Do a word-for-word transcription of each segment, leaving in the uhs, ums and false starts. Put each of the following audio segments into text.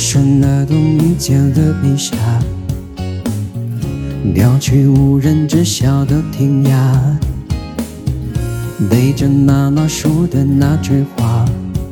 上那栋你家的地下，调去无人知晓的天涯，背着妈妈说的那句话，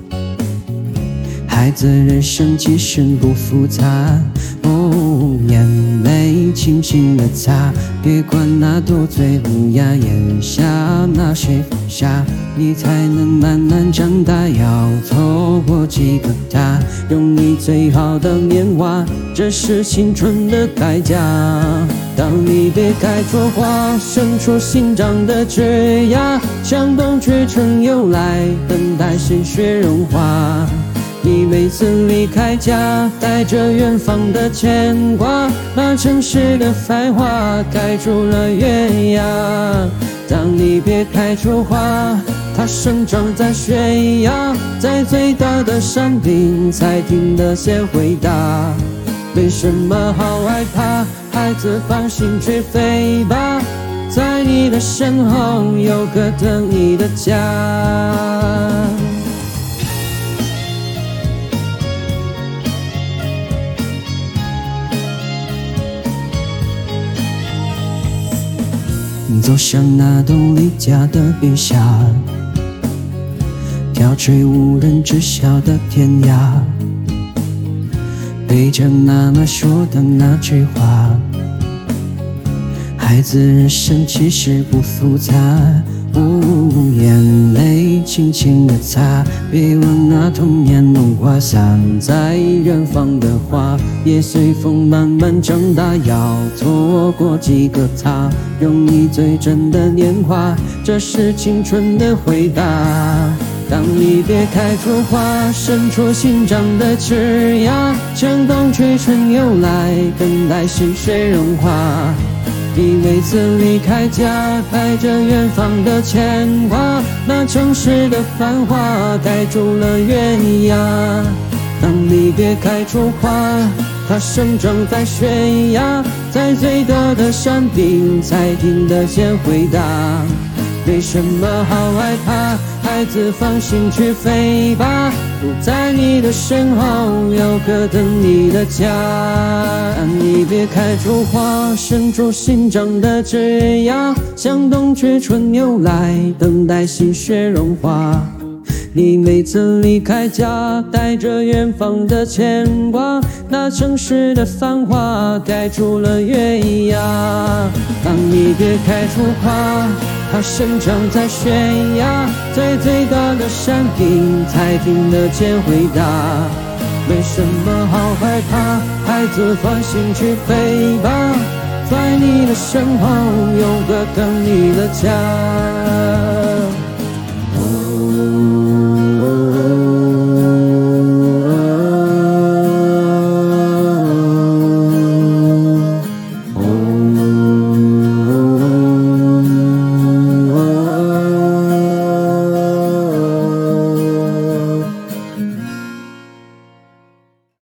孩子人生其实不复杂。哦，眼泪轻轻地擦，别管那多嘴无牙，咽下那些放下，你才能慢慢长大。要错过几个他，用你最好的年华，这是青春的代价。当离别开出花，伸出心脏的枝桠，向冬去春又来，等待鲜血融化。你每次离开家，带着远方的牵挂，那城市的繁华盖住了月牙。当离别开出花，它生长在悬崖，在最大的山顶才听得见回答。没什么好害怕，孩子放心去飞吧，在你的身后有个等你的家。走上那栋离家的地下，跳去无人知晓的天涯，背着妈妈说的那句话，孩子人生其实不复杂。哦，眼泪轻轻地擦，别忘那童年梦话，散在远方的花也随风慢慢长大。要错过几个他，用你最真的年华，这是青春的回答。当离别开出花，伸出心脏的枝桠，向冬去春又来，等待细水融化。你每次离开家，带着远方的牵挂，那城市的繁华盖住了月牙。当离别开出花，它生长在悬崖，在最高的山顶才听得见回答。没什么好害怕，孩子放心去飞吧，不在你的身后有个等你的家。离别开出花，伸出心脏的枝桠，向冬去春又来，等待细雪融化。你每次离开家，带着远方的牵挂，那城市的繁华盖住了月牙。当离别开出花，它生长在悬崖，在最高的山顶才听得见回答。没什么好害怕，孩子放心去飞吧，在你的身后有个等你的家。